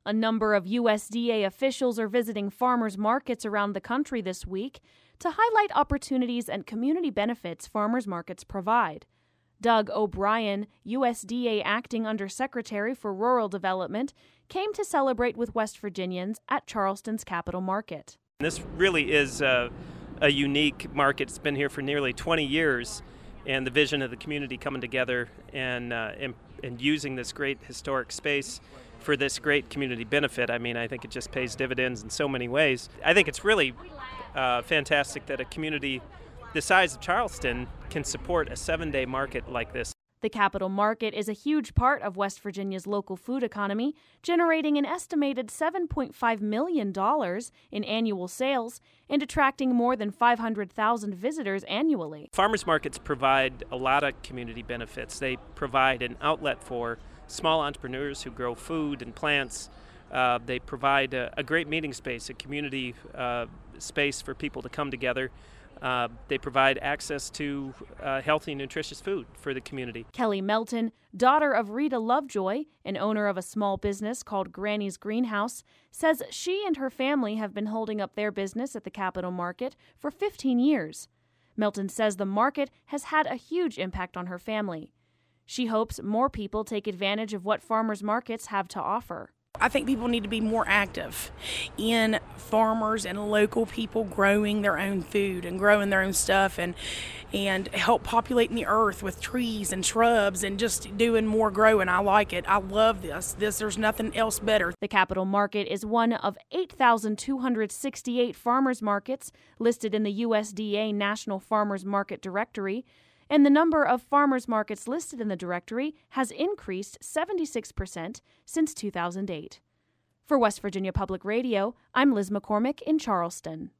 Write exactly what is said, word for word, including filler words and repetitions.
A number of U S D A officials are visiting farmers markets around the country this week to highlight opportunities and community benefits farmers markets provide. Doug O'Brien, U S D A Acting Undersecretary for Rural Development, came to celebrate with West Virginians at Charleston's Capital Market. This really is a, a unique market. It's been here for nearly twenty years, and the vision of the community coming together and, uh, and, and using this great historic space for this great community benefit. I mean, I think it just pays dividends in so many ways. I think it's really uh, fantastic that a community the size of Charleston can support a seven-day market like this. The Capital Market is a huge part of West Virginia's local food economy, generating an estimated seven point five million dollars in annual sales and attracting more than five hundred thousand visitors annually. Farmers markets provide a lot of community benefits. They provide an outlet for small entrepreneurs who grow food and plants. Uh, they provide a, a great meeting space, a community uh, space for people to come together. Uh, they provide access to uh, healthy and nutritious food for the community. Kelly Melton, daughter of Rita Lovejoy, and owner of a small business called Granny's Greenhouse, says she and her family have been holding up their business at the Capital Market for fifteen years. Melton says the market has had a huge impact on her family. She hopes more people take advantage of what farmers markets have to offer. I think people need to be more active in farmers and local people growing their own food and growing their own stuff and and help populating the earth with trees and shrubs and just doing more growing. I like it. I love this. This there's nothing else better. The Capital Market is one of eight thousand two hundred sixty-eight farmers markets listed in the U S D A National Farmers Market Directory. And the number of farmers markets listed in the directory has increased seventy-six percent since two thousand eight. For West Virginia Public Radio, I'm Liz McCormick in Charleston.